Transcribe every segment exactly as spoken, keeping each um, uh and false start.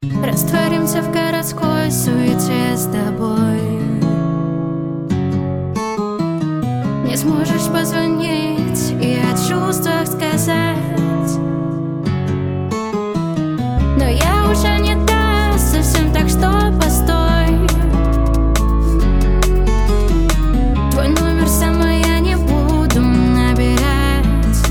Растворимся в городской суете с тобой. Не сможешь позвонить и о чувствах сказать, но я уже не та совсем, так что постой. Твой номер сама я не буду набирать.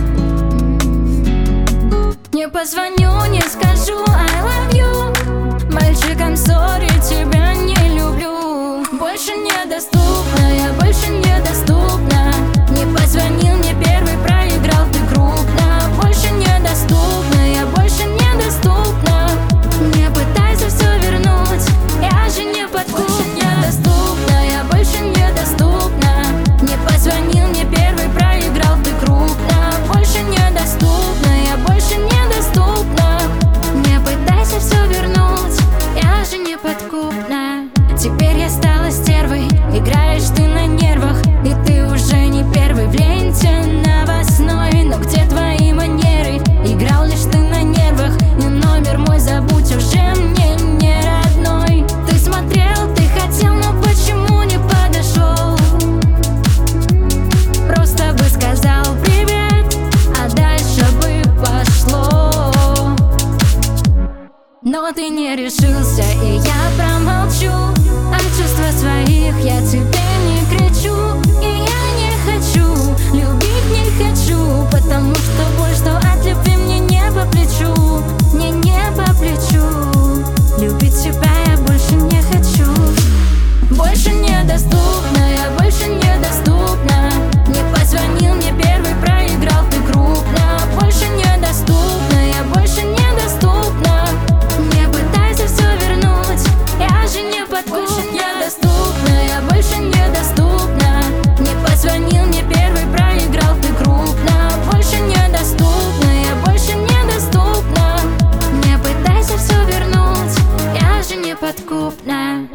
Не позвоню, не скажу I love you. Мальчикам сори, тебя не люблю. Больше недоступна, я больше недоступна. Не позвонил мне первый, проиграл ты крупно. Больше недоступна, я больше недоступна. Не пытайся все вернуть, я же не подкупна. Недоступна, я больше недоступна. Не позвонил мне первый, проиграл ты крупно. Больше недоступна, я больше недоступна. Не пытайся все вернуть, я же не подкупна. Теперь я стала стервой, играешь ты на нервах, и ты уже не первый в ленте новостной. Но где твои манеры? Играл лишь ты на нервах, и номер мой забудь, уже мне не родной. Ты смотрел, ты хотел, но почему не подошел? Просто бы сказал привет, а дальше бы пошло. Но ты не решился, и я промолчу. От чувств своих я тебе не кричу. И я не хочу, любить не хочу, потому что боль, что от любви мне не по плечу. Мне не по плечу. Любить тебя я больше не хочу. Больше недоступна, я больше недоступна. Не позвонил мне первый, проиграл ты крупно. Больше недоступна, я больше недоступна. Не пытайся все вернуть, я же не подкупна. Недоступна, я больше недоступна. Не позвонил мне первый, проиграл ты крупно. Больше недоступна, я больше недоступна. Не пытайся все вернуть, я же не подкупна.